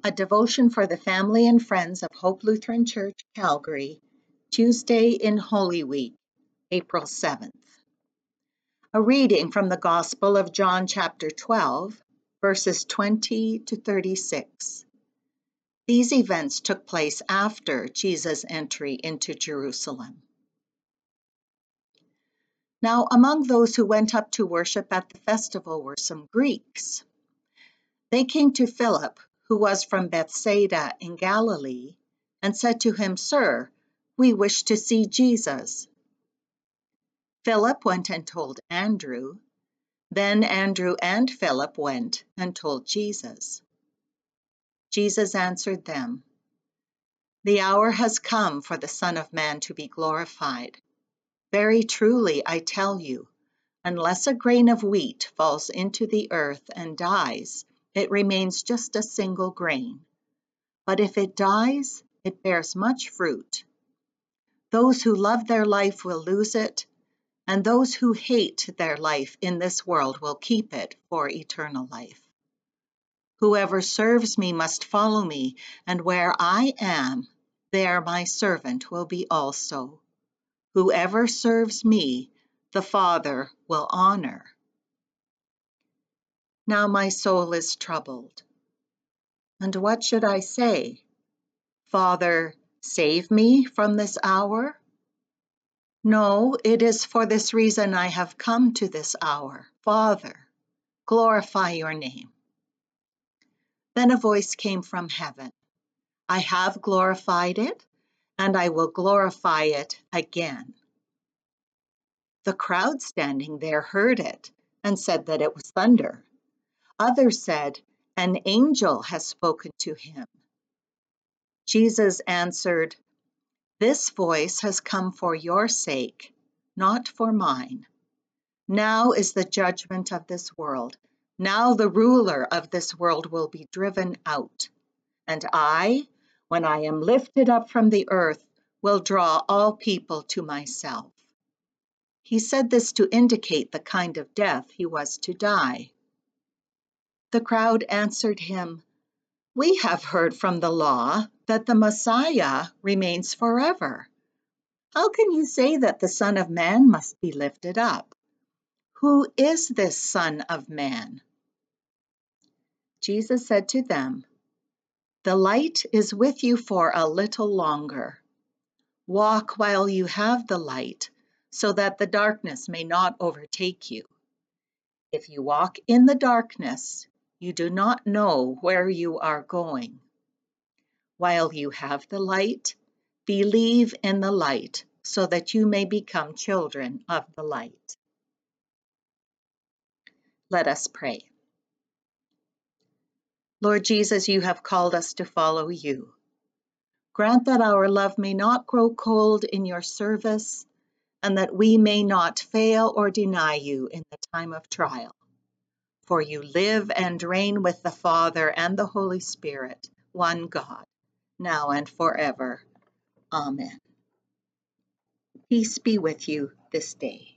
A devotion for the family and friends of Hope Lutheran Church, Calgary, Tuesday in Holy Week, April 7th. A reading from the Gospel of John chapter 12, verses 20 to 36. These events took place after Jesus' entry into Jerusalem. Now, among those who went up to worship at the festival were some Greeks. They came to Philip, who was from Bethsaida in Galilee, and said to him, "Sir, we wish to see Jesus." Philip went and told Andrew. Then Andrew and Philip went and told Jesus. Jesus answered them, "The hour has come for the Son of Man to be glorified. Very truly, I tell you, unless a grain of wheat falls into the earth and dies, it remains just a single grain. But if it dies, it bears much fruit. Those who love their life will lose it, and those who hate their life in this world will keep it for eternal life. Whoever serves me must follow me, and where I am, there my servant will be also. Whoever serves me, the Father will honor." Now my soul is troubled. And what should I say? "Father, save me from this hour"? No, it is for this reason I have come to this hour. "Father, glorify your name." Then a voice came from heaven. "I have glorified it, and I will glorify it again." The crowd standing there heard it and said that it was thunder. Others said, "An angel has spoken to him." Jesus answered, "This voice has come for your sake, not for mine. Now is the judgment of this world. Now the ruler of this world will be driven out. And I, when I am lifted up from the earth, will draw all people to myself." He said this to indicate the kind of death he was to die. The crowd answered him, "We have heard from the law that the Messiah remains forever. How can you say that the Son of Man must be lifted up? Who is this Son of Man?" Jesus said to them, "The light is with you for a little longer. Walk while you have the light, so that the darkness may not overtake you. If you walk in the darkness, you do not know where you are going. While you have the light, believe in the light, so that you may become children of the light." Let us pray. Lord Jesus, you have called us to follow you. Grant that our love may not grow cold in your service, and that we may not fail or deny you in the time of trial. For you live and reign with the Father and the Holy Spirit, one God, now and forever. Amen. Peace be with you this day.